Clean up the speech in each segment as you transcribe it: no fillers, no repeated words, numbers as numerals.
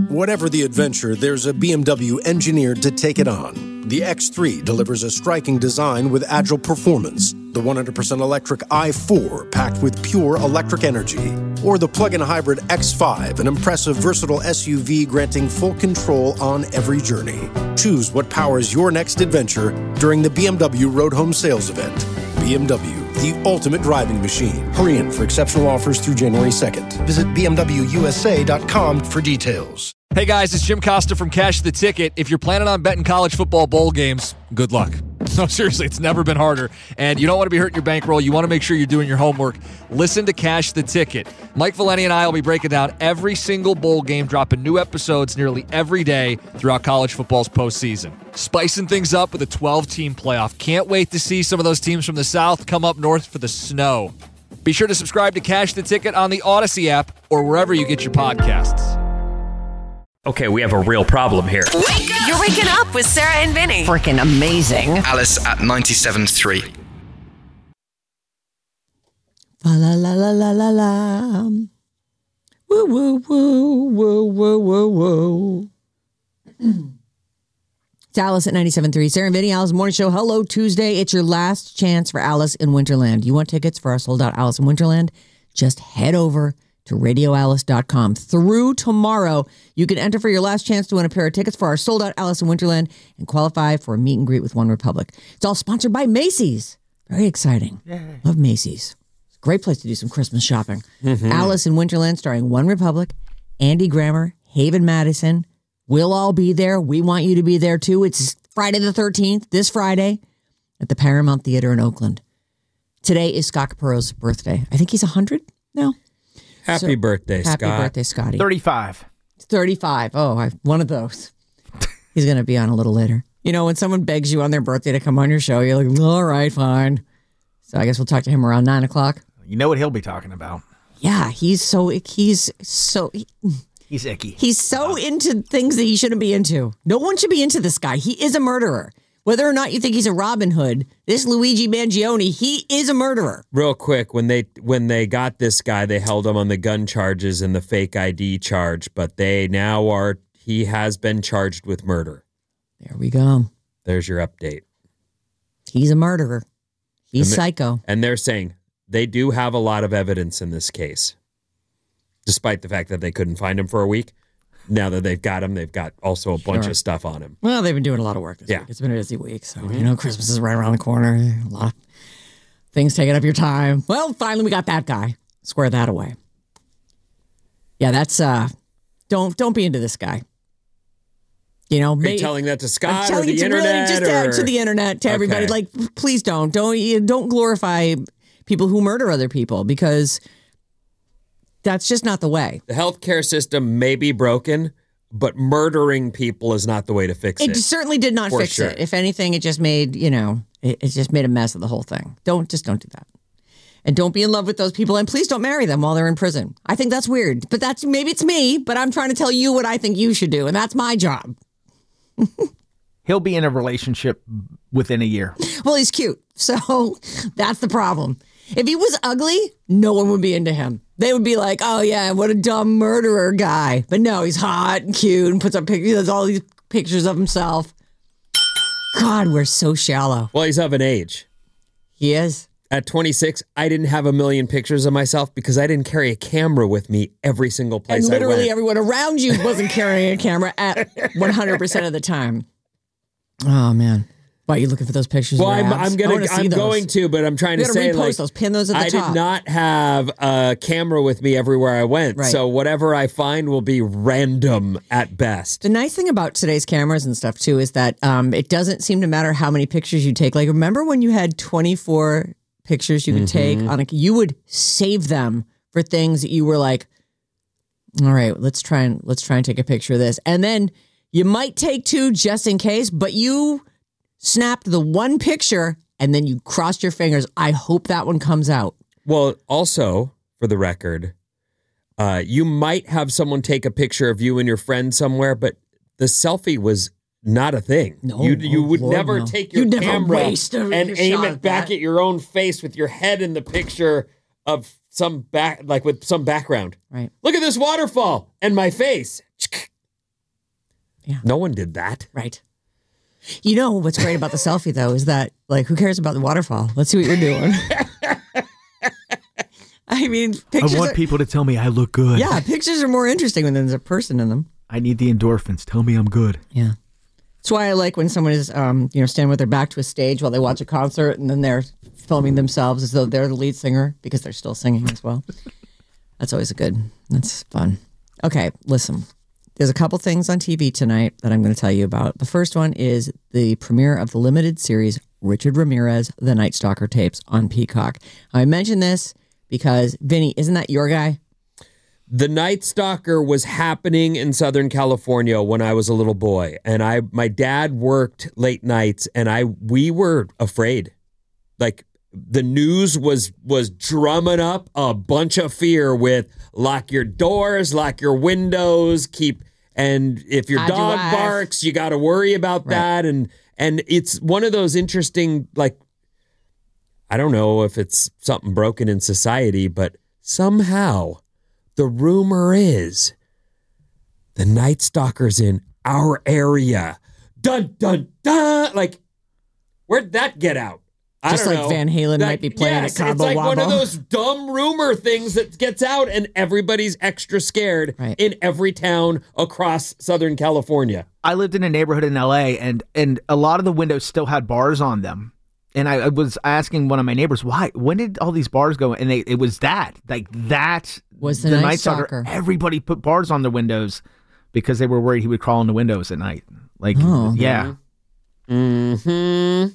Whatever the adventure, there's a BMW engineered to take it on. The X3 delivers a striking design with agile performance. The 100% electric i4 packed with pure electric energy. Or the plug-in hybrid X5, an impressive, versatile SUV granting full control on every journey. Choose what powers your next adventure during the BMW Road Home Sales Event. BMW, the ultimate driving machine. Hurry in for exceptional offers through January 2nd. Visit BMWUSA.com for details. Hey guys, it's Jim Costa from Cash the Ticket. If you're planning on betting college football bowl games, good luck. No, seriously, it's never been harder. And you don't want to be hurting your bankroll. You want to make sure you're doing your homework. Listen to Cash the Ticket. Mike Valeni and I will be breaking down every single bowl game, dropping new episodes nearly every day throughout college football's postseason. Spicing things up with a 12-team playoff. Can't wait to see some of those teams from the South come up north for the snow. Be sure to subscribe to Cash the Ticket on the Odyssey app or wherever you get your podcasts. Okay, we have a real problem here. Wake up! You're waking up with Sarah and Vinny. Freaking amazing. Alice at 97.3. La la la la la la la. Woo woo woo woo woo woo woo. It's Alice at 97.3. Sarah and Vinny, Alice Morning Show. Hello, Tuesday. It's your last chance for Alice in Winterland. You want tickets for our sold-out Alice in Winterland? Just head over to radioalice.com. Through tomorrow, you can enter for your last chance to win a pair of tickets for our sold-out Alice in Winterland and qualify for a meet and greet with One Republic. It's all sponsored by Macy's. Very exciting. Yay. Love Macy's. It's a great place to do some Christmas shopping. Mm-hmm. Alice in Winterland starring One Republic, Andy Grammer, Haven Madison. We'll all be there. We want you to be there too. It's Friday the 13th, this Friday, at the Paramount Theater in Oakland. Today is Scott Capuro's birthday. I think he's 100 now. Happy birthday, Scott. Happy birthday, Scotty. 35. 35. Oh, one of those. He's going to be on a little later. You know, when someone begs you on their birthday to come on your show, you're like, all right, fine. So I guess we'll talk to him around 9 o'clock. You know what he'll be talking about. Yeah, he's icky. He's so into things that he shouldn't be into. No one should be into this guy. He is a murderer. Whether or not you think he's a Robin Hood, this Luigi Mangione, he is a murderer. Real quick, when they got this guy, they held him on the gun charges and the fake ID charge, but he has been charged with murder. There we go. There's your update. He's a murderer. He's psycho. And they're saying they do have a lot of evidence in this case, despite the fact that they couldn't find him for a week. Now that they've got him, they've got also a bunch of stuff on him. Well, they've been doing a lot of work this week. It's been a busy week. So, Christmas is right around the corner. A lot of things taking up your time. Well, finally, we got that guy. Square that away. Yeah, that's, don't be into this guy. You know, Are you telling that to Scott or the internet? Really just to the internet, to everybody. Okay. Like, please don't glorify people who murder other people, because that's just not the way. The healthcare system may be broken, but murdering people is not the way to fix it. It certainly did not fix it. If anything, it just made, it just made a mess of the whole thing. Don't do that. And don't be in love with those people, and please don't marry them while they're in prison. I think that's weird, but maybe it's me, but I'm trying to tell you what I think you should do, and that's my job. He'll be in a relationship within a year. Well, he's cute, so that's the problem. If he was ugly, no one would be into him. They would be like, oh, yeah, what a dumb murderer guy. But no, he's hot and cute and puts up pictures. He does all these pictures of himself. God, we're so shallow. Well, he's of an age. He is. At 26, I didn't have a million pictures of myself because I didn't carry a camera with me every single place I went. And literally everyone around you wasn't carrying a camera at 100% of the time. Oh, man. Why are you looking for those pictures? Well, I'm going to, but I'm trying to say, those, pin those at the top. I did not have a camera with me everywhere I went, right. So whatever I find will be random at best. The nice thing about today's cameras and stuff too is that it doesn't seem to matter how many pictures you take. Like, remember when you had 24 pictures you could take on you would save them for things that you were like, all right, let's try and take a picture of this, and then you might take two just in case, but you snapped the one picture and then you crossed your fingers. I hope that one comes out. Well, also, for the record, you might have someone take a picture of you and your friend somewhere, but the selfie was not a thing. No, you would never take your camera and aim it back at your own face with your head in the picture of with some background. Right. Look at this waterfall and my face. Yeah. No one did that. Right. You know what's great about the selfie, though, is that, like, who cares about the waterfall? Let's see what you're doing. I mean, pictures I want people to tell me I look good. Yeah, pictures are more interesting when there's a person in them. I need the endorphins. Tell me I'm good. Yeah. That's why I like when someone is, standing with their back to a stage while they watch a concert and then they're filming themselves as though they're the lead singer because they're still singing as well. That's fun. Okay, listen. There's a couple things on TV tonight that I'm going to tell you about. The first one is the premiere of the limited series Richard Ramirez, The Night Stalker Tapes on Peacock. I mentioned this because, Vinny, isn't that your guy? The Night Stalker was happening in Southern California when I was a little boy, and my dad worked late nights, and we were afraid. Like, the news was drumming up a bunch of fear with lock your doors, lock your windows, and if your dog barks, you got to worry about that. And it's one of those interesting, like, I don't know if it's something broken in society, but somehow the rumor is the Night Stalker's in our area. Dun, dun, dun. Like, where'd that get out? Just like know. Van Halen might be playing a Cabo It's like Wabo. one of those dumb rumor things that gets out and everybody's extra scared in every town across Southern California. I lived in a neighborhood in LA and a lot of the windows still had bars on them. And I was asking one of my neighbors, why? When did all these bars go? And it was that. Like, that was the Night Stalker. Everybody put bars on their windows because they were worried he would crawl in the windows at night. Like, yeah. Mm-hmm.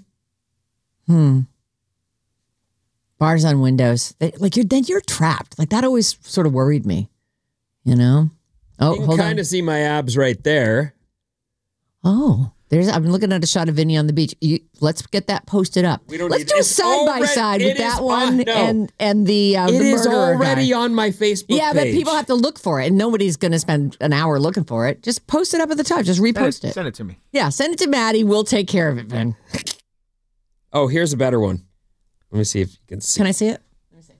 Bars on windows. You're trapped. Like, that always sort of worried me. You know? Oh, you can kind of see my abs right there. Oh. I'm looking at a shot of Vinny on the beach. Let's get that posted up. Let's do a side by side with that one and the It the is murderer already guy. on my Facebook page. Yeah, but people have to look for it, and nobody's going to spend an hour looking for it. Just post it up at the top. Just repost it. Send it to me. Yeah, send it to Maddie. We'll take care of it, Vin. Oh, here's a better one. Let me see if you can see. Can I see it? Let me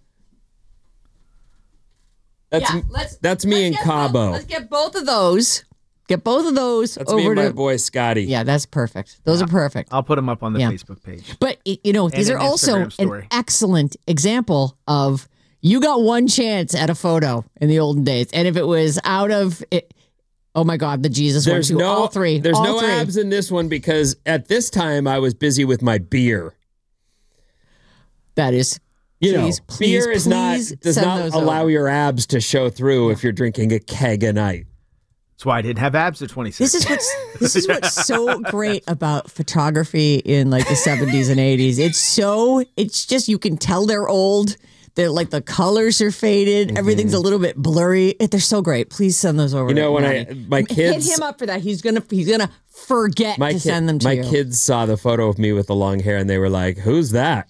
see. That's me in Cabo. Let's get both of those. Get both of those That's over me and to my boy Scotty. Yeah, that's perfect. Those are perfect. I'll put them up on the Facebook page. But, these are also an excellent example of you got one chance at a photo in the olden days. And if it was out of it, oh my God, the Jesus one too. All three. There's all no three. abs in this one because at this time I was busy with my beer. That is, please, beer does not allow your abs to show through if you're drinking a keg a night. That's why I didn't have abs at 26. This is what's so great about photography in like the 70s and 80s. It's just, you can tell they're old. They're like, the colors are faded. Mm-hmm. Everything's a little bit blurry. They're so great. Please send those over. When my kids hit him up for that, he's gonna forget to send them to you. My kids saw the photo of me with the long hair and they were like, "Who's that?"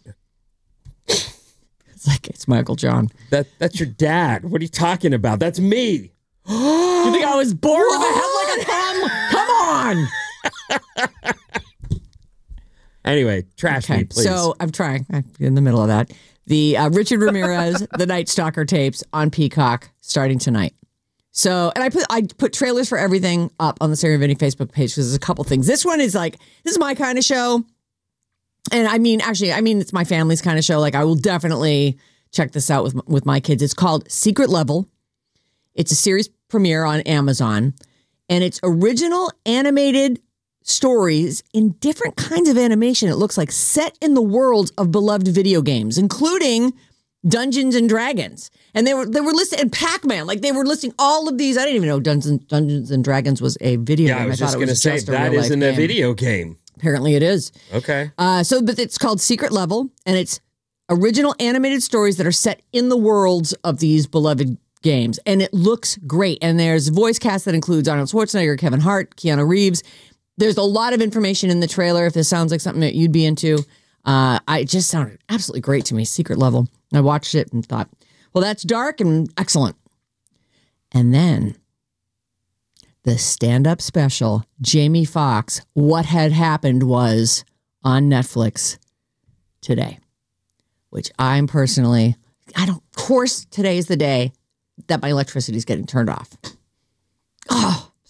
It's Michael John. That's your dad. What are you talking about? That's me. You think I was born with a head like a thumb? Come on. Anyway, trash me, please. So I'm trying. I'm in the middle of that. The Richard Ramirez, The Night Stalker tapes on Peacock starting tonight. So, and I put trailers for everything up on the Sarah and Vinny Facebook page because there's a couple things. This one is this is my kind of show. And I mean, it's my family's kind of show. Like, I will definitely check this out with my kids. It's called Secret Level. It's a series premiere on Amazon, and it's original animated stories in different kinds of animation. It looks like set in the world of beloved video games, including Dungeons and Dragons. And they were listed, and Pac-Man. Like, they were listing all of these. I didn't even know Dungeons and Dragons was a video game. I was just going to say that isn't a video game. Apparently it is. Okay. But it's called Secret Level, and it's original animated stories that are set in the worlds of these beloved games. And it looks great. And there's a voice cast that includes Arnold Schwarzenegger, Kevin Hart, Keanu Reeves. There's a lot of information in the trailer if this sounds like something that you'd be into. It just sounded absolutely great to me, Secret Level. I watched it and thought, well, that's dark and excellent. And then the stand-up special, Jamie Foxx, What Had Happened, was on Netflix today, which I'm personally, of course, today's the day that my electricity is getting turned off. Oh,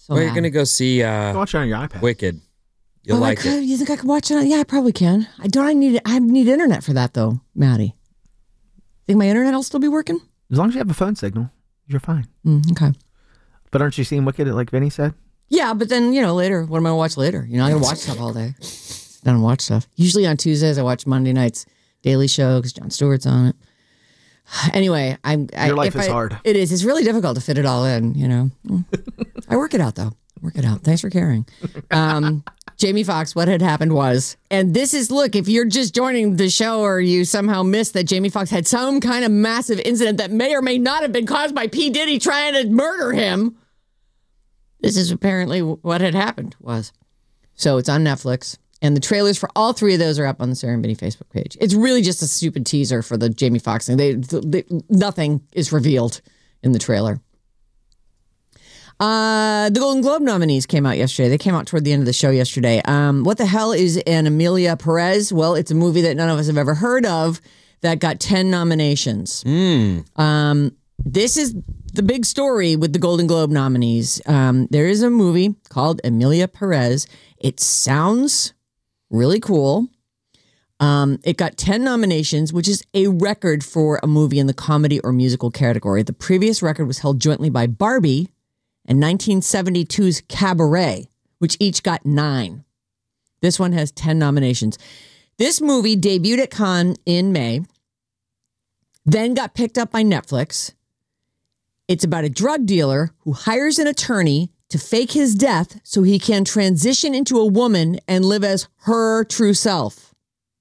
So Well, you're mad. going to go see Watch it on your iPad. Wicked. You'll like I could. it. You think I could watch it? Yeah, I probably can. I need internet for that though, Maddie. Think my internet will still be working? As long as you have a phone signal, you're fine. Okay. But aren't you seeing Wicked like Vinny said? Yeah, but then, later, what am I going to watch later? I got to watch stuff all day. I don't watch stuff. Usually on Tuesdays, I watch Monday night's Daily Show because Jon Stewart's on it. Anyway, Your life is hard. It is. It's really difficult to fit it all in, I work it out, though. Work it out. Thanks for caring. Jamie Foxx, what had happened was, and this is, look, if you're just joining the show or you somehow missed that Jamie Foxx had some kind of massive incident that may or may not have been caused by P. Diddy trying to murder him, this is apparently what had happened was. So it's on Netflix, and the trailers for all three of those are up on the Sarah and Vinny Facebook page. It's really just a stupid teaser for the Jamie Foxx thing. Nothing is revealed in the trailer. The Golden Globe nominees came out yesterday. They came out toward the end of the show yesterday. What the hell is an Emilia Perez? Well, it's a movie that none of us have ever heard of that got 10 nominations. This is the big story with the Golden Globe nominees. There is a movie called Emilia Perez. It sounds really cool. It got 10 nominations, which is a record for a movie in the comedy or musical category. The previous record was held jointly by Barbie and 1972's Cabaret, which each got 9. This one has 10 nominations. This movie debuted at Cannes in May, then got picked up by Netflix. It's about a drug dealer who hires an attorney to fake his death so he can transition into a woman and live as her true self.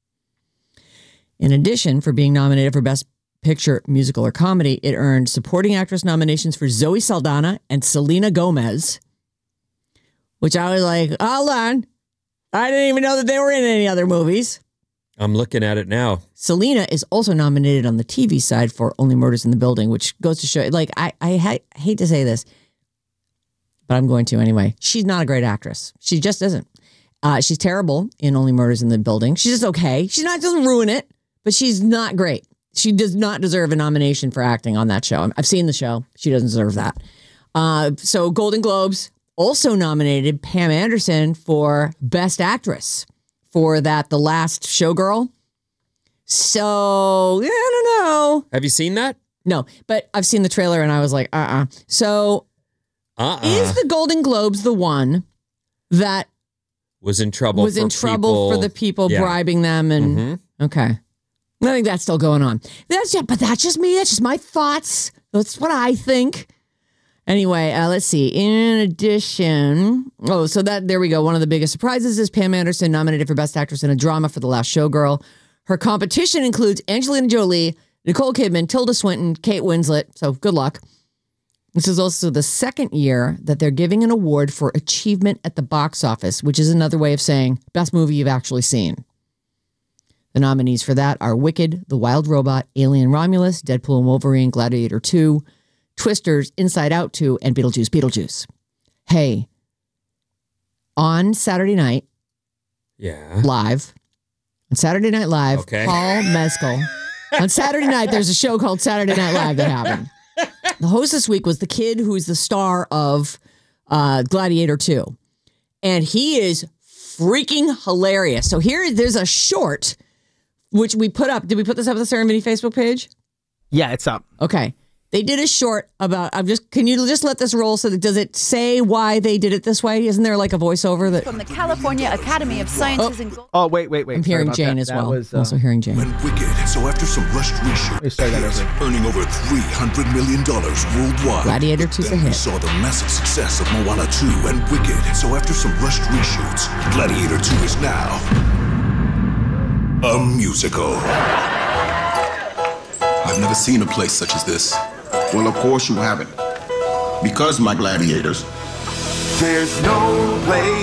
In addition, for being nominated for Best Picture, Musical, or Comedy, it earned supporting actress nominations for Zoe Saldana and Selena Gomez, which I was like, hold on. I didn't even know that they were in any other movies. I'm looking at it now. Selena is also nominated on the TV side for Only Murders in the Building, which goes to show, like, I hate to say this, but I'm going to anyway. She's not a great actress. She just isn't. She's terrible in Only Murders in the Building. She's just okay. Doesn't ruin it, but she's not great. She does not deserve a nomination for acting on that show. I've seen the show. She doesn't deserve that. So Golden Globes also nominated Pam Anderson for Best Actress for that The Last Showgirl. So, yeah, I don't know. Have you seen that? No, but I've seen the trailer and I was like, So is the Golden Globes the one that was in trouble for the people bribing them? And okay. I think that's still going on. But that's just me. That's just my thoughts. That's what I think. Anyway, let's see. In addition, there we go. One of the biggest surprises is Pam Anderson nominated for Best Actress in a Drama for The Last Showgirl. Her competition includes Angelina Jolie, Nicole Kidman, Tilda Swinton, Kate Winslet. So good luck. This is also the second year that they're giving an award for achievement at the box office, which is another way of saying best movie you've actually seen. The nominees for that are Wicked, The Wild Robot, Alien Romulus, Deadpool and Wolverine, Gladiator 2, Twisters, Inside Out 2, and Beetlejuice. Hey, on Saturday night, live, on Saturday Night Live, Paul Mescal. On Saturday night, there's a show called Saturday Night Live that happened. The host this week was the kid who is the star of Gladiator 2. And he is freaking hilarious. So there's a short, which we put up. Did we put this up on the Sarah and Vinny Facebook page? Yeah, it's up. Okay. They did a short about, can you just let this roll does it say why they did it this way? Isn't there like a voiceover that? From the California Academy of Sciences and... Oh, wait. I'm hearing Jane as well. I'm also hearing Jane. Went wicked, so after some rushed reshoot, earning over $300 million worldwide. Gladiator 2's a hit. We saw the massive success of Moana 2 and Wicked, so after some rushed reshoots, Gladiator 2 is now a musical. I've never seen a place such as this. Well, of course you haven't. Because, my gladiators, there's no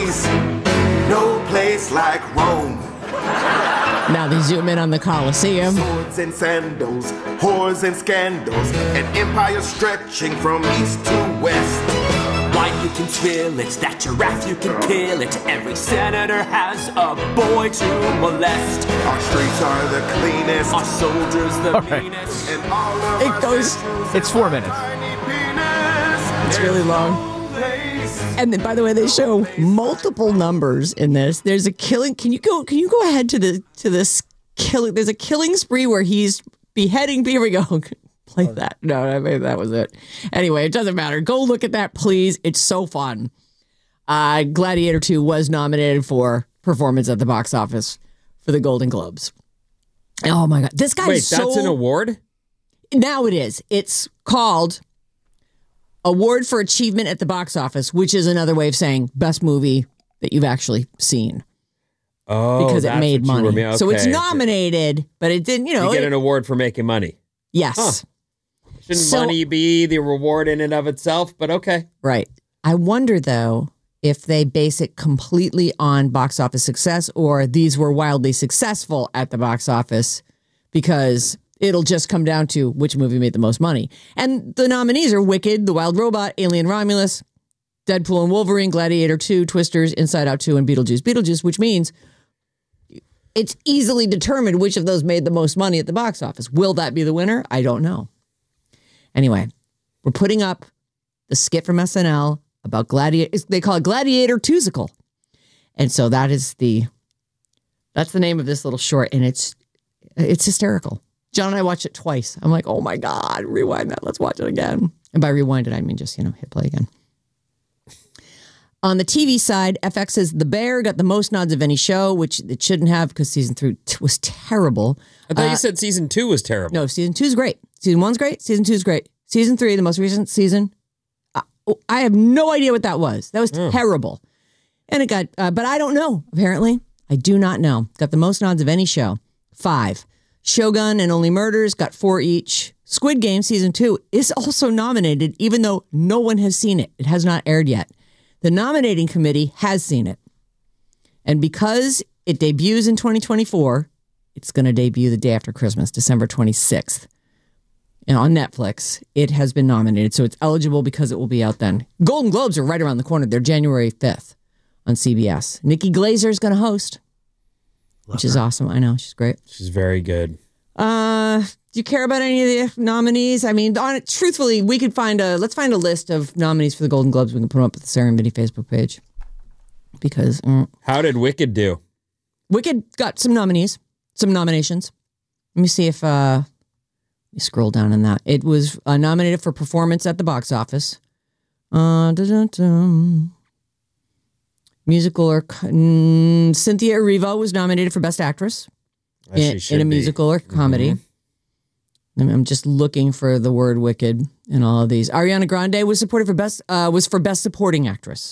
place like Rome. Now they zoom in on the Colosseum. Swords and sandals, whores and scandals, an empire stretching from east to west. Wine you can spill it, that giraffe you can kill it. Every senator has a boy to molest. Our streets are the cleanest, our soldiers the meanest. And all of it's 4 minutes. It's really long. And then, by the way, they show multiple numbers in this. There's a killing. Can you go ahead to this killing? There's a killing spree where he's beheading. Here we go. Play that. No, maybe that was it. Anyway, it doesn't matter. Go look at that, please. It's so fun. Gladiator 2 was nominated for performance at the box office for the Golden Globes. Oh my God. This guy is so... Wait, that's an award? Now it is. It's called Award for Achievement at the Box Office, which is another way of saying best movie that you've actually seen. Oh, because it made money. Okay. So it's nominated, but it didn't, You get an award for making money. Yes. Huh. Shouldn't money be the reward in and of itself? But okay. Right. I wonder, though, if they base it completely on box office success or these were wildly successful at the box office, because it'll just come down to which movie made the most money. And the nominees are Wicked, The Wild Robot, Alien Romulus, Deadpool and Wolverine, Gladiator 2, Twisters, Inside Out 2, and Beetlejuice, which means it's easily determined which of those made the most money at the box office. Will that be the winner? I don't know. Anyway, we're putting up the skit from SNL about Gladiator. They call it Gladiator Tusical. And so that's the name of this little short, and it's hysterical. John and I watched it twice. I'm like, oh my God, rewind that. Let's watch it again. And by rewind it, I mean just, hit play again. On the TV side, FX's The Bear got the most nods of any show, which it shouldn't have because season 3 was terrible. I thought you said season 2 was terrible. No, season 2 is great. Season 1's great. Season 2 is great. Season 3, the most recent season, I have no idea what that was. That was terrible. And it got, but I don't know, apparently. I do not know. Got the most nods of any show. 5. Shogun and Only Murders got 4 each. Squid Game Season 2 is also nominated, even though no one has seen it. It has not aired yet. The nominating committee has seen it. And because it debuts in 2024, it's going to debut the day after Christmas, December 26th. And on Netflix, it has been nominated. So it's eligible because it will be out then. Golden Globes are right around the corner. They're January 5th on CBS. Nikki Glaser is going to host, which is awesome. I know. She's great. She's very good. Do you care about any of the nominees? I mean, truthfully, we could let's find a list of nominees for the Golden Globes. We can put them up at the Sarah and Vinny Facebook page. Because how did Wicked do? Wicked got some nominations. Let me see if you scroll down in that. It was nominated for performance at the box office. Musical or Cynthia Erivo was nominated for Best Actress in a musical or comedy. Mm-hmm. I'm just looking for the word Wicked in all of these. Ariana Grande was supported for Best Supporting Actress.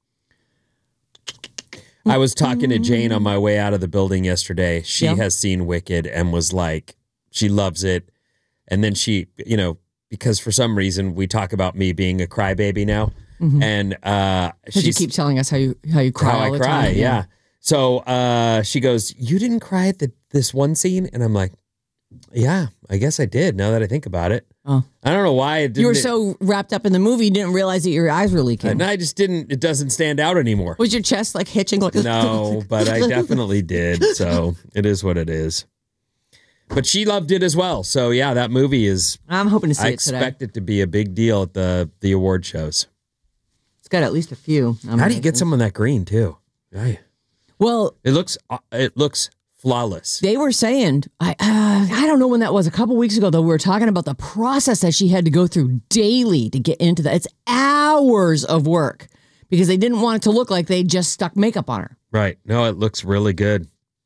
I was talking to Jane on my way out of the building yesterday. She has seen Wicked and was like, she loves it. And then she, because for some reason we talk about me being a crybaby now. Mm-hmm. And you keep telling us how you cry all the time. Yeah. So she goes, you didn't cry at this one scene? And I'm like, yeah, I guess I did now that I think about it. Oh. I don't know why it didn't. You were so wrapped up in the movie, you didn't realize that your eyes were leaking. And I just didn't, it doesn't stand out anymore. Was your chest like hitching? Like no, but I definitely did. So it is what it is. But she loved it as well. So yeah, that movie is. I'm hoping to see I it today. expect it to be a big deal at the award shows. It's got at least a few. How do you get some of that green too? Right. Well, it looks flawless. They were saying, I don't know when that was, a couple weeks ago, though, we were talking about the process that she had to go through daily to get into that. It's hours of work because they didn't want it to look like they just stuck makeup on her. Right. No, it looks really good.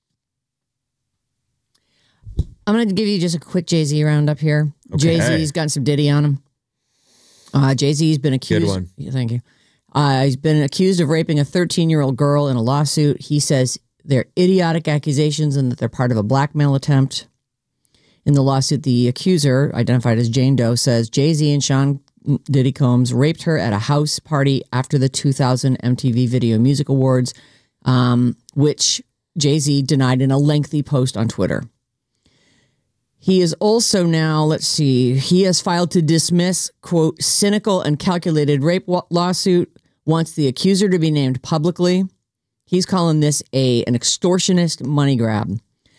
I'm going to give you just a quick Jay-Z roundup here. Okay. Jay-Z's got some Diddy on him. Jay-Z's been accused. Good one. Yeah, thank you. He's been accused of raping a 13-year-old girl in a lawsuit. He says they're idiotic accusations and that they're part of a blackmail attempt. In the lawsuit, the accuser, identified as Jane Doe, says Jay-Z and Sean Diddy Combs raped her at a house party after the 2000 MTV Video Music Awards, which Jay-Z denied in a lengthy post on Twitter. He is also now, he has filed to dismiss, quote, cynical and calculated rape lawsuit, wants the accuser to be named publicly. He's calling this an extortionist money grab.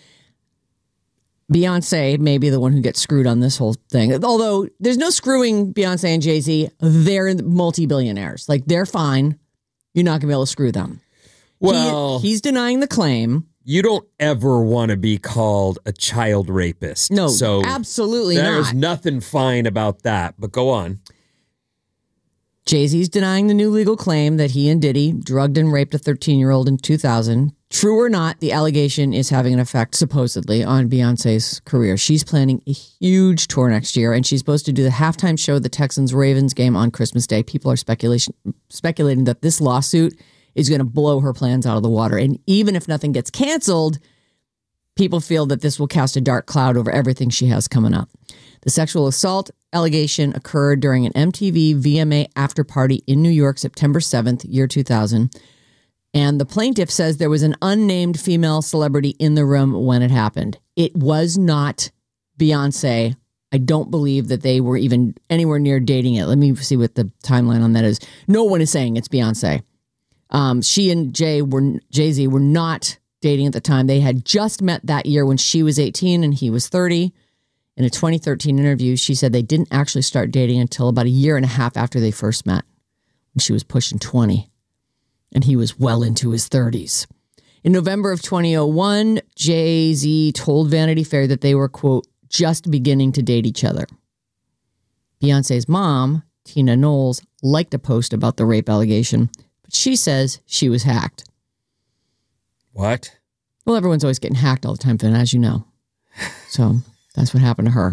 Beyonce may be the one who gets screwed on this whole thing. Although there's no screwing Beyonce and Jay-Z. They're multi-billionaires. Like, they're fine. you're not going to be able to screw them. Well, he's denying the claim. You don't ever want to be called a child rapist. No, so absolutely not. There's nothing fine about that, but go on. Jay-Z's denying the new legal claim that he and Diddy drugged and raped a 13-year-old in 2000. True or not, the allegation is having an effect, supposedly, on Beyonce's career. She's planning a huge tour next year, and she's supposed to do the halftime show of the Texans-Ravens game on Christmas Day. People are speculating that this lawsuit is going to blow her plans out of the water. And even if nothing gets canceled, people feel that this will cast a dark cloud over everything she has coming up. The sexual assault allegation occurred during an MTV VMA after party in New York, September 7th, year 2000. And the plaintiff says there was an unnamed female celebrity in the room when it happened. It was not Beyonce. I don't believe that they were even anywhere near dating it. Let me see what the timeline on that is. No one is saying it's Beyonce. She and Jay-Z were not dating at the time. They had just met that year when she was 18 and he was 30. In a 2013 interview, she said they didn't actually start dating until about a year and a half after they first met, when she was pushing 20. And he was well into his 30s. In November of 2001, Jay-Z told Vanity Fair that they were, quote, just beginning to date each other. Beyonce's mom, Tina Knowles, liked a post about the rape allegation, but she says she was hacked. What? Well, everyone's always getting hacked all the time, Finn, as you know. So that's what happened to her.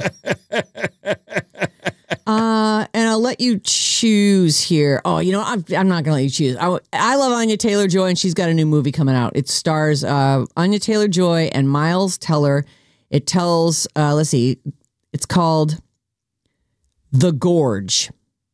And I'll let you choose here. Oh, you know, I'm not going to let you choose. I love Anya Taylor-Joy, and she's got a new movie coming out. It stars Anya Taylor-Joy and Miles Teller. It tells, let's see, it's called The Gorge.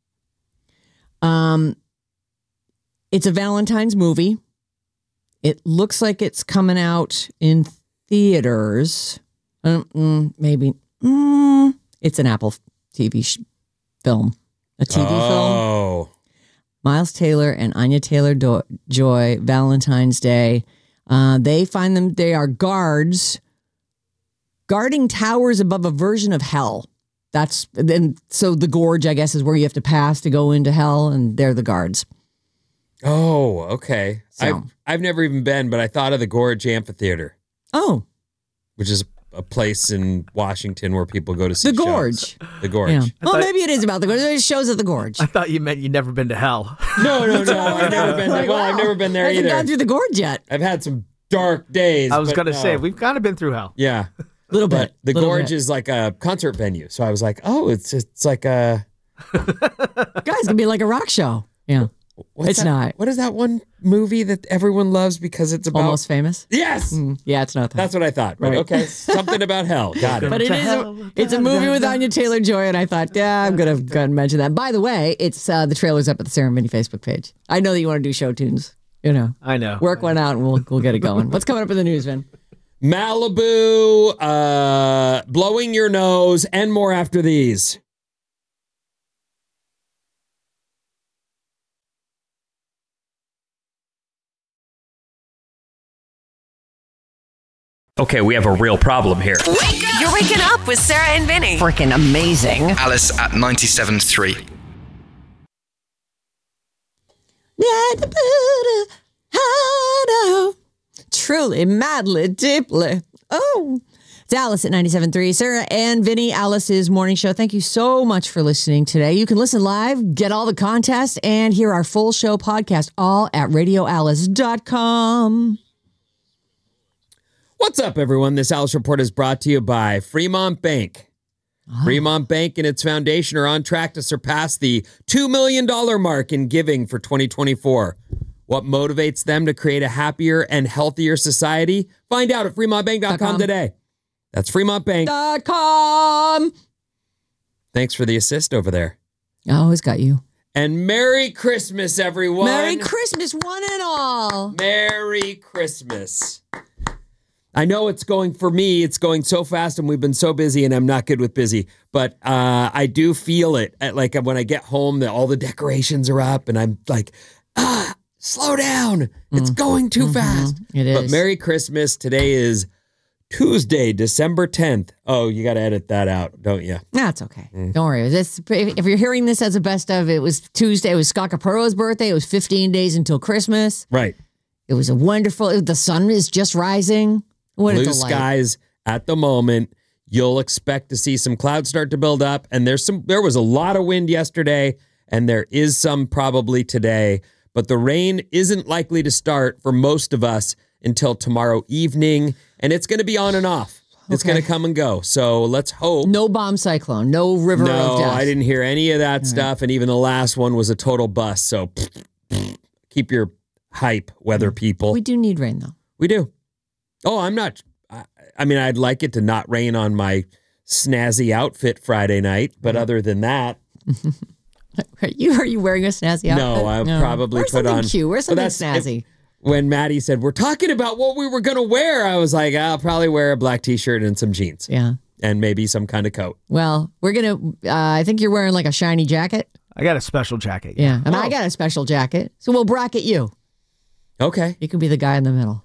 It's a Valentine's movie. It looks like it's coming out in theaters. Maybe. It's an Apple TV film. A TV film. Miles Taylor and Anya Taylor-Joy, Valentine's Day. They are guards guarding towers above a version of hell. So the gorge, I guess, is where you have to pass to go into hell, and they're the guards. Oh, okay. So. I've never even been, but I thought of the Gorge Amphitheater. Oh. Which is a place in Washington where people go to see The Gorge. shows. The Gorge. Yeah. Well, maybe it is about the Gorge. There's shows at the Gorge. I thought you meant you'd never been to hell. No. I've never been there. Well, I've never been there either. I haven't gone through the Gorge yet. I've had some dark days. I was going to say, we've kind of been through hell. Yeah. A little bit. The Gorge is like a concert venue. So I was like, oh, it's like a... Guys, it's going to be like a rock show. Yeah. It's not. What is that one movie that everyone loves because it's about... Almost Famous? Yes! Yeah, it's not that. That's what I thought. Right. Okay, something about hell. Got it. But it's a movie with Anya Taylor-Joy, and I thought, I'm going to go ahead and mention that. By the way, it's the trailer's up at the Sarah and Vinny Facebook page. I know that you want to do show tunes. You know. I know. Work one out, and we'll get it going. What's coming up in the news, Vin? Malibu, blowing your nose, and more after these. Okay, we have a real problem here. You're waking up with Sarah and Vinny. Freaking amazing. Alice at 97.3. Truly, madly, deeply. Oh. It's Alice at 97.3. Sarah and Vinny, Alice's morning show. Thank you so much for listening today. You can listen live, get all the contests, and hear our full show podcast, all at radioalice.com. What's up, everyone? This Alice Report is brought to you by Fremont Bank. Fremont Bank and its foundation are on track to surpass the $2 million mark in giving for 2024. What motivates them to create a happier and healthier society? Find out at fremontbank.com today. That's fremontbank.com. Thanks for the assist over there. I always got you. And Merry Christmas, everyone. Merry Christmas, one and all. Merry Christmas. I know it's going so fast and we've been so busy and I'm not good with busy, but I do feel it. Like when I get home, all the decorations are up and I'm like, slow down. It's going too fast. It is. But Merry Christmas. Today is Tuesday, December 10th. Oh, you got to edit that out, don't you? That's okay. Don't worry. If you're hearing this as a best of, it was Tuesday. It was Scott Capro's birthday. It was 15 days until Christmas. Right. It was a wonderful. The sun is just rising. What a Blue delight. skies at the moment. You'll expect to see some clouds start to build up, and there was a lot of wind yesterday, and there is some probably today, but the rain isn't likely to start for most of us until tomorrow evening, and it's going to be on and off. It's going to come and go. So let's hope. No bomb cyclone, no river of death. No, I didn't hear any of that stuff, and even the last one was a total bust. So keep your hype, weather people. We do need rain, though. We do. Oh, I'm not. I mean, I'd like it to not rain on my snazzy outfit Friday night, but other than that. Are you wearing a snazzy outfit? No, I'll probably put on. Cute. Wear something snazzy. When Maddie said, we're talking about what we were going to wear, I was like, I'll probably wear a black t-shirt and some jeans. Yeah. And maybe some kind of coat. Well, we're going to, I think you're wearing like a shiny jacket. I got a special jacket. Yeah. And I got a special jacket. So we'll bracket you. Okay. You can be the guy in the middle.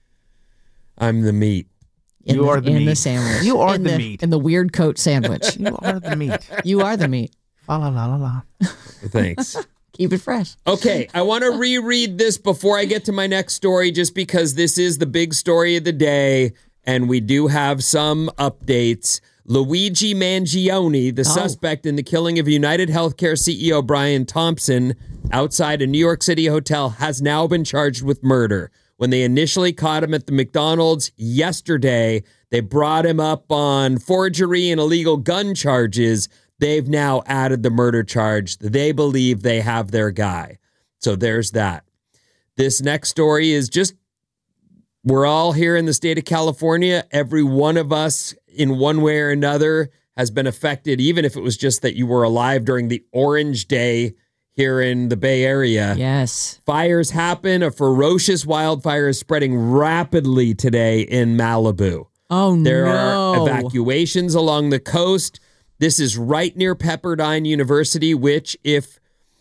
I'm the meat. You are the meat. In the sandwich. You are the meat. In the weird coat sandwich. You are the meat. You are the meat. La la la la la. Thanks. Keep it fresh. Okay, I want to reread this before I get to my next story, just because this is the big story of the day, and we do have some updates. Luigi Mangione, the suspect in the killing of United Healthcare CEO Brian Thompson outside a New York City hotel, has now been charged with murder. When they initially caught him at the McDonald's yesterday, they brought him up on forgery and illegal gun charges. They've now added the murder charge. They believe they have their guy. So there's that. This next story is just, we're all here in the state of California. Every one of us in one way or another has been affected, even if it was just that you were alive during the Orange Day here in the Bay Area. Yes. Fires happen. A ferocious wildfire is spreading rapidly today in Malibu. Oh, no. There are evacuations along the coast. This is right near Pepperdine University, which if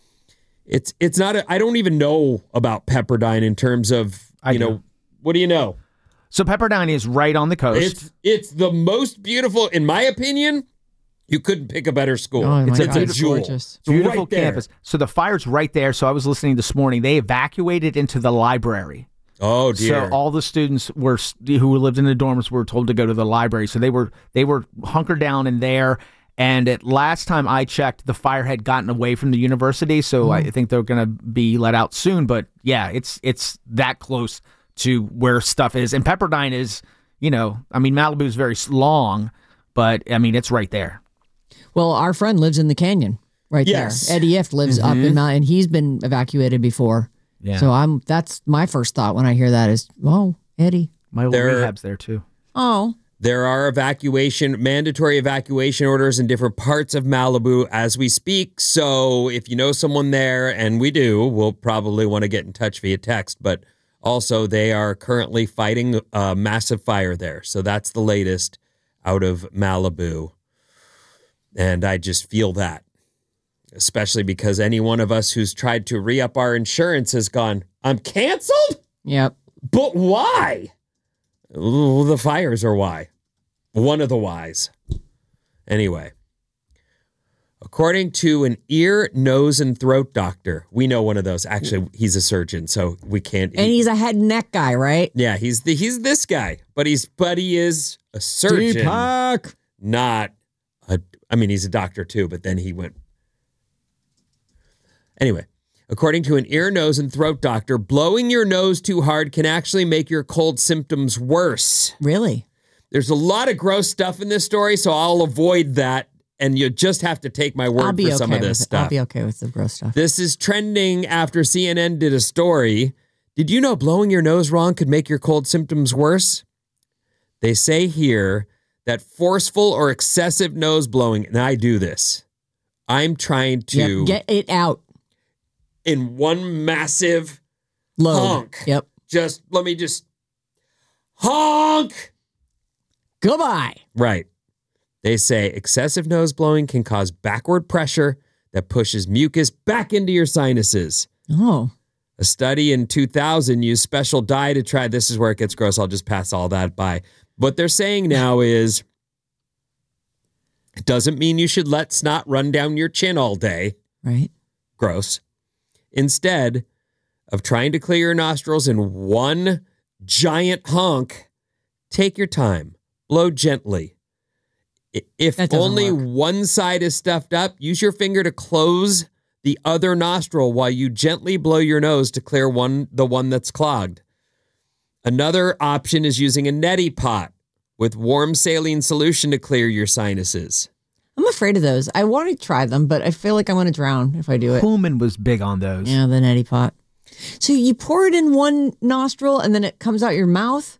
it's not, I don't even know about Pepperdine in terms of, what do you know? So Pepperdine is right on the coast. It's the most beautiful, in my opinion. You couldn't pick a better school. Oh, it's a jewel. gorgeous. Beautiful right there. campus. So the fire's right there. So I was listening this morning. They evacuated into the library. Oh, dear. So all the students who lived in the dorms were told to go to the library. So they were hunkered down in there. And at last time I checked, the fire had gotten away from the university. So I think they're going to be let out soon. But yeah, it's that close to where stuff is. And Pepperdine is, Malibu is very long, but I mean, it's right there. Well, our friend lives in the canyon right there. Eddie Ift lives up in Mount, and he's been evacuated before. Yeah. So that's my first thought when I hear that is, oh, Eddie. My old rehab's there too. Oh. There are mandatory evacuation orders in different parts of Malibu as we speak. So if you know someone there, and we do, we'll probably want to get in touch via text. But also, they are currently fighting a massive fire there. So that's the latest out of Malibu. And I just feel that, especially because any one of us who's tried to re-up our insurance has gone, I'm canceled? Yep. But why? Well, the fires are why. One of the whys. Anyway, according to an ear, nose, and throat doctor, we know one of those. Actually, he's a surgeon, so we can't. And he's a head and neck guy, right? Yeah, he's this guy, but he is a surgeon. Deepak. He's a doctor too, but then he went. Anyway, according to an ear, nose, and throat doctor, blowing your nose too hard can actually make your cold symptoms worse. Really? There's a lot of gross stuff in this story, so I'll avoid that, and you just have to take my word for some of this stuff. I'll be okay with the gross stuff. This is trending after CNN did a story. Did you know blowing your nose wrong could make your cold symptoms worse? They say here that forceful or excessive nose blowing, and I do this. I'm trying to get it out in one massive load. Honk. Yep. Let me honk. Goodbye. Right. They say excessive nose blowing can cause backward pressure that pushes mucus back into your sinuses. Oh. A study in 2000 used special dye to try, this is where it gets gross, I'll just pass all that by, What they're saying now is it doesn't mean you should let snot run down your chin all day. Right. Gross. Instead of trying to clear your nostrils in one giant honk, take your time. Blow gently. If only one side is stuffed up, use your finger to close the other nostril while you gently blow your nose to clear the one that's clogged. Another option is using a neti pot with warm saline solution to clear your sinuses. I'm afraid of those. I want to try them, but I feel like I'm going to drown if I do it. Pullman was big on those. Yeah, the neti pot. So you pour it in one nostril and then it comes out your mouth?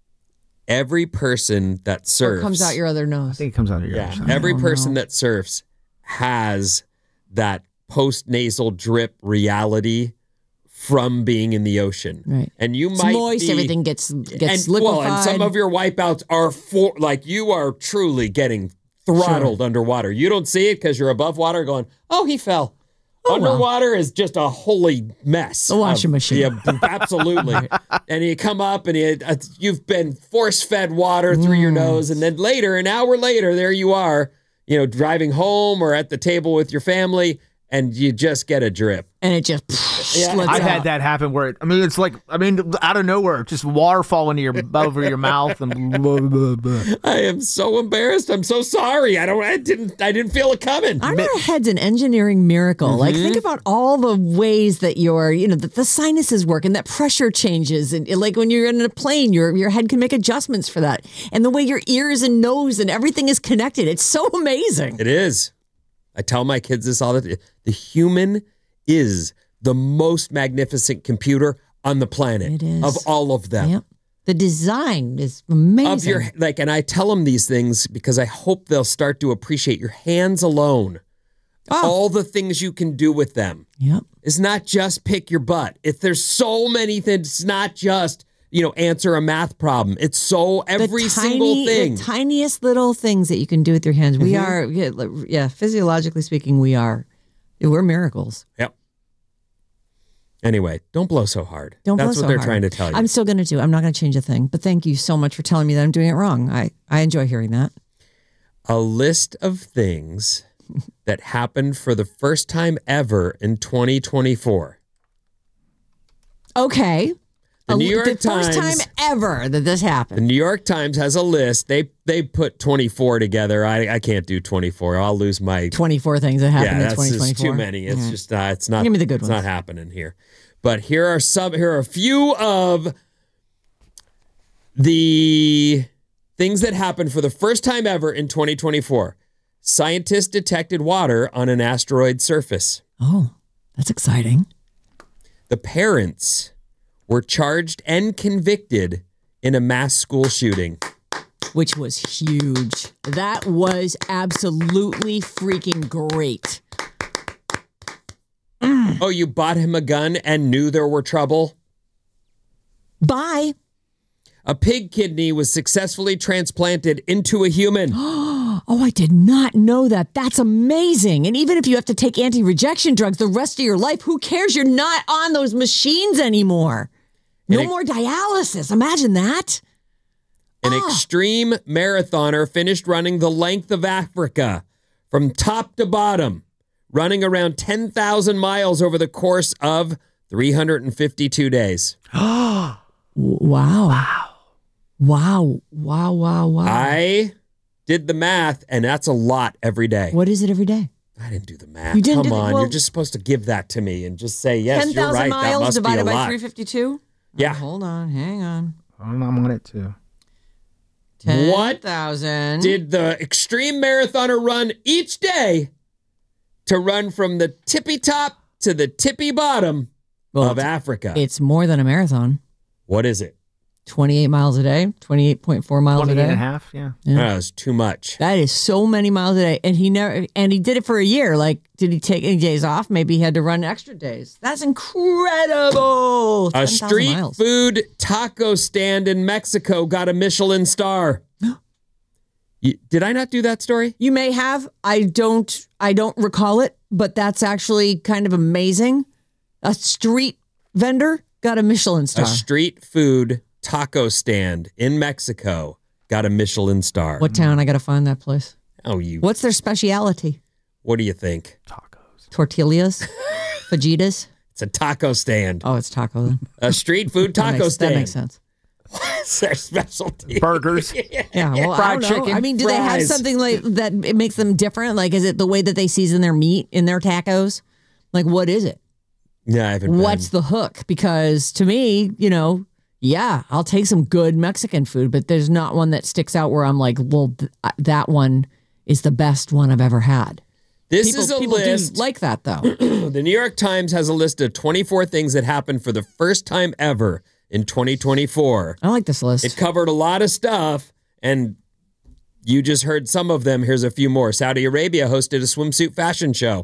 Every person that surfs... Or it comes out your other nose? I think it comes out of your other side. Every person that surfs has that post-nasal drip reality from being in the ocean. Right. And you It's might moist, be... everything gets liquefied. Well, and some of your wipeouts are you are truly getting throttled underwater. You don't see it because you're above water going, oh, he fell. Underwater is just a holy mess. The washing machine. Yeah, absolutely. And you come up and you've been force-fed water through your nose. And then later, an hour later, there you are, driving home or at the table with your family, and you just get a drip. And it just I've had that happen where it's like out of nowhere, just water fall into over your mouth and blah, blah, blah. I am so embarrassed. I'm so sorry. I didn't feel it coming. Our head's an engineering miracle. Mm-hmm. Like, think about all the ways that the sinuses work and that pressure changes. And like when you're in a plane, your head can make adjustments for that. And the way your ears and nose and everything is connected. It's so amazing. It is. I tell my kids this all the time. The human is the most magnificent computer on the planet. It is. Of all of them. Yep. The design is amazing. And I tell them these things because I hope they'll start to appreciate your hands alone. All the things you can do with them. Yep. It's not just pick your butt. There's so many things. It's not just, answer a math problem. It's every single thing. The tiniest little things that you can do with your hands. We are, physiologically speaking, we're miracles. Yep. Anyway, don't blow so hard. That's what they're trying to tell you. I'm still going to do. I'm not going to change a thing. But thank you so much for telling me that I'm doing it wrong. I enjoy hearing that. A list of things that happened for the first time ever in 2024. Okay. The New York Times, first time ever that this happened. The New York Times has a list. They put 24 together. I can't do 24. I'll lose my 24 things that happened in that's 2024. just too many. It's just it's not. Give me the good ones. It's not happening here. But here are a few of the things that happened for the first time ever in 2024. Scientists detected water on an asteroid surface. Oh, that's exciting. The parents were charged and convicted in a mass school shooting. Which was huge. That was absolutely freaking great. Oh, you bought him a gun and knew there were trouble? Bye. A pig kidney was successfully transplanted into a human. Oh, I did not know that. That's amazing. And even if you have to take anti-rejection drugs the rest of your life, who cares? You're not on those machines anymore. No more dialysis. Imagine that. An extreme marathoner finished running the length of Africa from top to bottom, running around 10,000 miles over the course of 352 days. Wow. I did the math, and that's a lot every day. What is it every day? I didn't do the math. You didn't Come on, well, you're just supposed to give that to me and just say, yes, you're 10,000 right. miles That must divided be a by lot. 352? Yeah. Oh, hold on. Hang on. I'm on it too. 10,000. What did the extreme marathoner run each day to run from the tippy top to the tippy bottom of Africa? It's more than a marathon. What is it? 28 miles a day, 28.4 miles a 28 day. and a half, yeah. That was too much. That is so many miles a day. And he did it for a year. Like, did he take any days off? Maybe he had to run extra days. That's incredible. A 10,000 street miles. food taco stand in Mexico got a Michelin star. Did I not do that story? You may have. I don't recall it, but that's actually kind of amazing. A street vendor got a Michelin star. A street food taco stand in Mexico got a Michelin star. What town? I got to find that place. Oh, you. What's their speciality? What do you think? Tortillas? Fajitas? It's a taco stand. Oh, it's taco then. A street food taco stand. That makes sense. What's their specialty? Burgers. Yeah, well, fried I don't know. chicken. I mean, do they have Fries. something like that it makes them different? Like, is it the way that they season their meat in their tacos? Like, what is it? Yeah, I haven't What's the hook? Because to me, yeah, I'll take some good Mexican food, but there's not one that sticks out where I'm like, well, that one is the best one I've ever had. This is a list. Do like that, though. The New York Times has a list of 24 things that happened for the first time ever in 2024. I like this list. It covered a lot of stuff, and you just heard some of them. Here's a few more. Saudi Arabia hosted a swimsuit fashion show.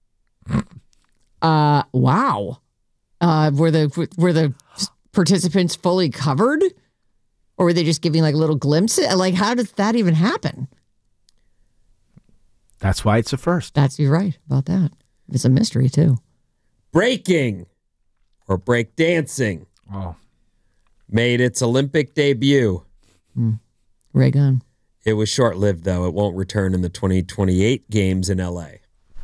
Wow. Were the participants fully covered, or were they just giving like little glimpses? Like, how does that even happen? That's why it's a first. You're right about that. It's a mystery too. Breaking or break dancing made its Olympic debut. Ray Gun. It was short-lived, though. It won't return in the 2028 games in L.A.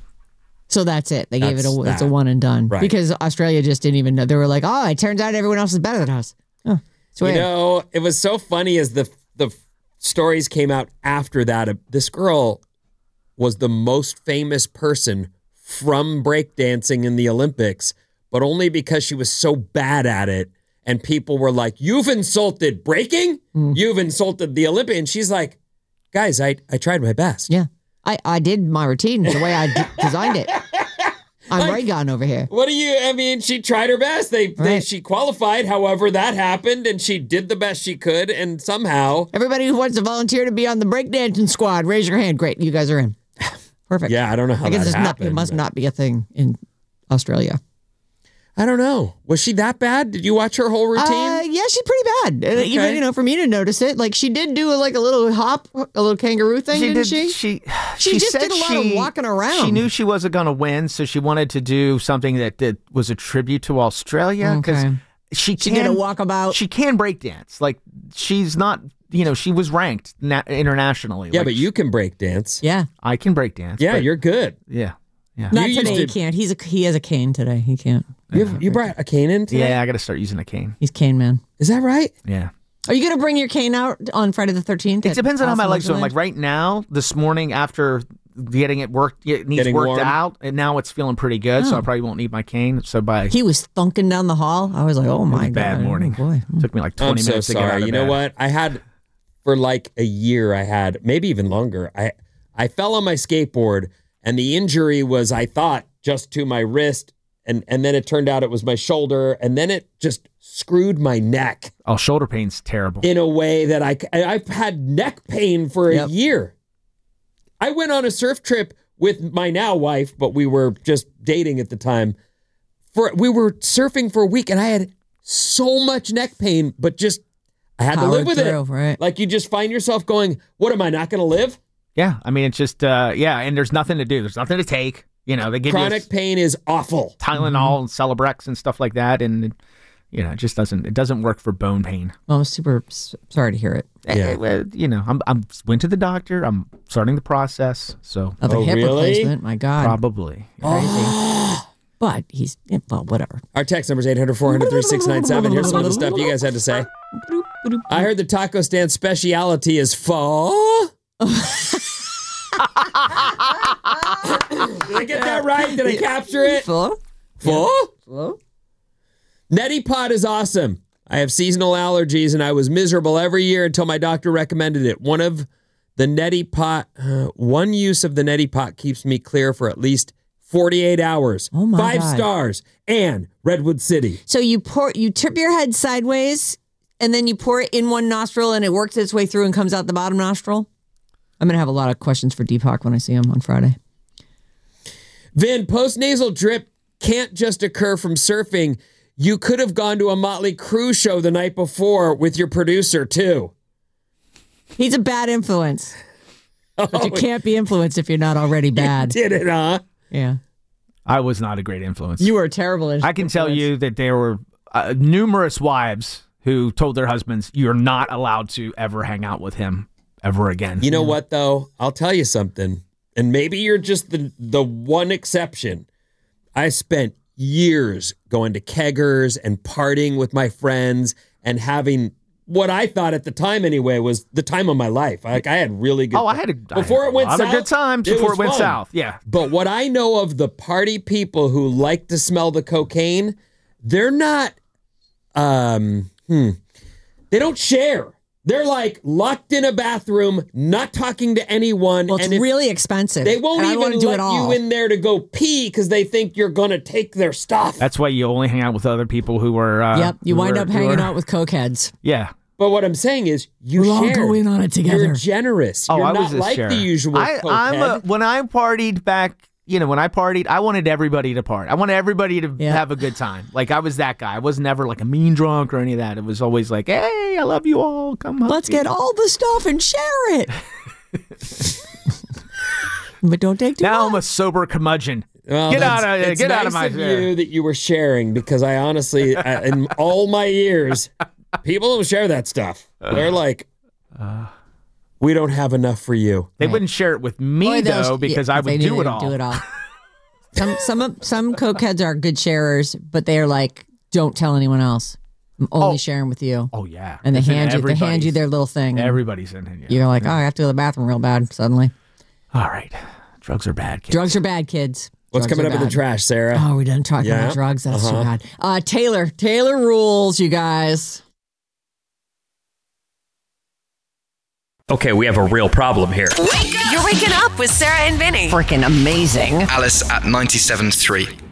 So that's it. They gave it it's a that. one and done. Right. Because Australia just didn't even know. They were like, oh, it turns out everyone else is better than us. Oh, it's weird. It was so funny as the stories came out after that. This girl was the most famous person from breakdancing in the Olympics, but only because she was so bad at it. And people were like, you've insulted breaking? You've insulted the Olympic. And she's like, guys, I tried my best. Yeah. I did my routine the way I designed it. I'm Ray Gun over here. What do you, I mean, she tried her best. She qualified. However, that happened and she did the best she could. And somehow. Everybody who wants to volunteer to be on the breakdancing squad, raise your hand. Great. You guys are in. Perfect. Yeah, I don't know how that happened. It must not be a thing in Australia. I don't know. Was she that bad? Did you watch her whole routine? Yeah, she's pretty bad. Okay. Even, for me to notice it, like she did do a little hop, a little kangaroo thing, didn't she? She just said did a lot of walking around. She knew she wasn't going to win, so she wanted to do something that was a tribute to Australia because she did a walkabout. She can break dance. Like she's not. She was ranked internationally. Yeah, but you can break dance. Yeah, I can break dance. Yeah, you're good. Yeah. Not today. He can't. He has a cane today. He can't. You brought a cane in today? Yeah, I got to start using a cane. He's cane man. Is that right? Yeah. Are you going to bring your cane out on Friday the 13th? It depends on how my legs are. Like right now, this morning after getting it worked out, and now it's feeling pretty good. So I probably won't need my cane. So he was thunking down the hall. I was like, oh my god, bad morning. Oh boy, took me like 20 minutes to get out of bed. You know what? I had for like a year. I had maybe even longer. I fell on my skateboard, and the injury was I thought just to my wrist. And then it turned out it was my shoulder, and then it just screwed my neck. Oh, shoulder pain's terrible. In a way that I've had neck pain for a year. I went on a surf trip with my now wife, but we were just dating at the time. We were surfing for a week, and I had so much neck pain, but just I had to live with it. Right. Like you just find yourself going, "What am I not going to live?" Yeah, I mean it's just and there's nothing to do. There's nothing to take. They give chronic pain is awful. Tylenol and Celebrex and stuff like that, and it just doesn't work for bone pain. Well, I'm super sorry to hear it. Yeah. I'm went to the doctor. I'm starting the process. So of a hip replacement. My God, probably crazy. But he's whatever. Our text number is 800-400-3697. Here's some of the stuff you guys had to say. I heard the taco stand speciality is pho. Did I get that right? Did I capture it? Pho? Neti pot is awesome. I have seasonal allergies and I was miserable every year until my doctor recommended it. One use of the neti pot keeps me clear for at least 48 hours. Oh my 5 God. stars. And Redwood City. So you tip your head sideways and then you pour it in one nostril and it works its way through and comes out the bottom nostril? I'm going to have a lot of questions for Deepak when I see him on Friday. Vin, post-nasal drip can't just occur from surfing. You could have gone to a Motley Crue show the night before with your producer, too. He's a bad influence. But you can't be influenced if you're not already bad. You did it, huh? Yeah. I was not a great influence. You were a terrible influence. I can tell you that there were numerous wives who told their husbands, you're not allowed to ever hang out with him ever again. You know what, though? I'll tell you something. And maybe you're just the one exception. I spent years going to keggers and partying with my friends and having what I thought at the time anyway was the time of my life. Like I had really good. I had a lot south, of good times before it went fun. south. Yeah. But what I know of the party people who like to smell the cocaine, they're not. They don't share. They're like locked in a bathroom, not talking to anyone. Well, it's really expensive. They won't even let you in there to go pee because they think you're going to take their stuff. That's why you only hang out with other people who are. Yep, you wind up hanging out with cokeheads. Yeah. But what I'm saying is, you We'll all share. go in on it together. You're generous. You're I not was a like sharer. the usual cokehead. when I partied back, when I partied, I wanted everybody to party. I wanted everybody to have a good time. Like, I was that guy. I was never like a mean drunk or any of that. It was always like, hey, I love you all. Come on. Let's get all the stuff and share it. But don't take too Now much. I'm a sober curmudgeon. Well, get out of nice my of you that you were sharing, because I honestly, in all my years, people don't share that stuff. They're like, we don't have enough for you. They wouldn't share it with me, though, because I would do it all. Do it all. Some cokeheads are good sharers, but they're like, don't tell anyone else. I'm only sharing with you. Oh, yeah. And they hand you their little thing. Everybody's in here. You're like, oh, I have to go to the bathroom real bad suddenly. All right. Drugs are bad, kids. Drugs are bad, kids. What's Drugs coming are up in the bad. trash, Sarah? Oh, we're done talking about drugs. That's too bad. Taylor rules, you guys. Okay, we have a real problem here. You're waking up with Sarah and Vinny. Freaking amazing. Alice at 97.3.